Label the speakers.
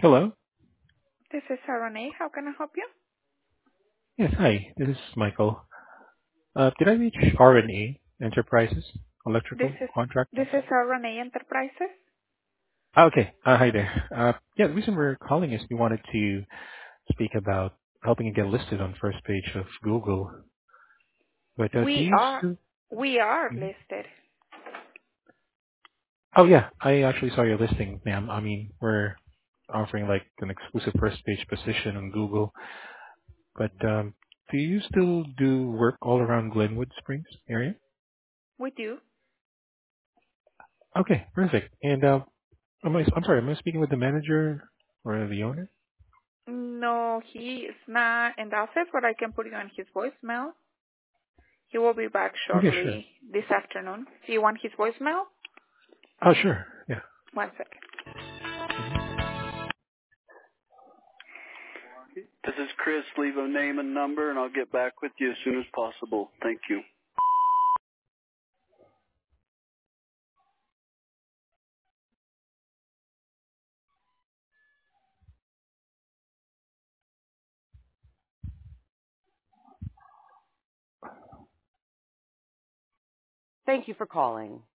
Speaker 1: Hello.
Speaker 2: This is RNA. How can I help you?
Speaker 1: Yes, hi. This is Michael. Did I reach RNA Enterprises,
Speaker 2: This
Speaker 1: electrical
Speaker 2: is
Speaker 1: contractors?
Speaker 2: this is RNA Enterprises.
Speaker 1: Okay. Hi there. Yeah, the reason we're calling is we wanted to speak about helping you get listed on first page of Google. But do
Speaker 2: We
Speaker 1: you
Speaker 2: are
Speaker 1: still?
Speaker 2: we are
Speaker 1: Mhm.
Speaker 2: listed.
Speaker 1: Oh yeah, I actually saw your listing, ma'am. I mean, we're offering like an exclusive first page position on Google. But do you still do work all around Glenwood Springs area?
Speaker 2: We do.
Speaker 1: Okay, perfect. And I'm sorry, am I speaking with the manager or the owner?
Speaker 2: No, he is not in the office, but I can put you on his voicemail. He will be back
Speaker 1: Okay, sure.
Speaker 2: shortly this afternoon. Do you want his voicemail?
Speaker 1: Oh, sure. Yeah.
Speaker 2: 1 second.
Speaker 1: hmm
Speaker 3: This is Chris. Leave a name and number, and I'll get back with you as soon as possible. Thank you.
Speaker 4: Thank you for calling.